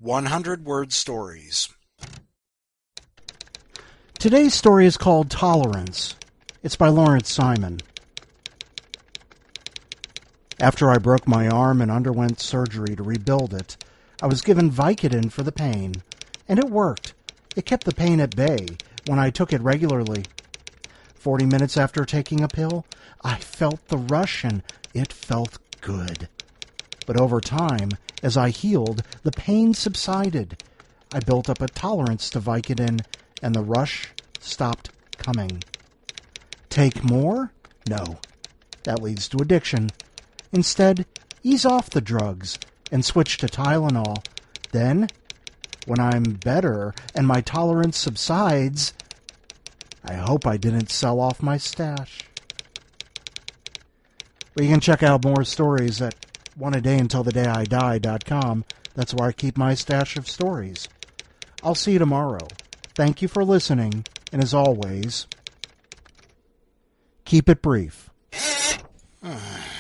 100-word stories. Today's story is called Tolerance. It's by Lawrence Simon. After I broke my arm and underwent surgery to rebuild it, I was given Vicodin for the pain, and it worked. It kept the pain at bay when I took it regularly. 40 minutes after taking a pill, I felt the rush and it felt good. But over time, as I healed, the pain subsided. I built up a tolerance to Vicodin, and the rush stopped coming. Take more? No. That leads to addiction. Instead, ease off the drugs and switch to Tylenol. Then, when I'm better and my tolerance subsides, I hope I didn't sell off my stash. Well, you can check out more stories at oneadayuntilthedayidie.com. That's where I keep my stash of stories. I'll see you tomorrow. Thank you for listening, and as always, keep it brief.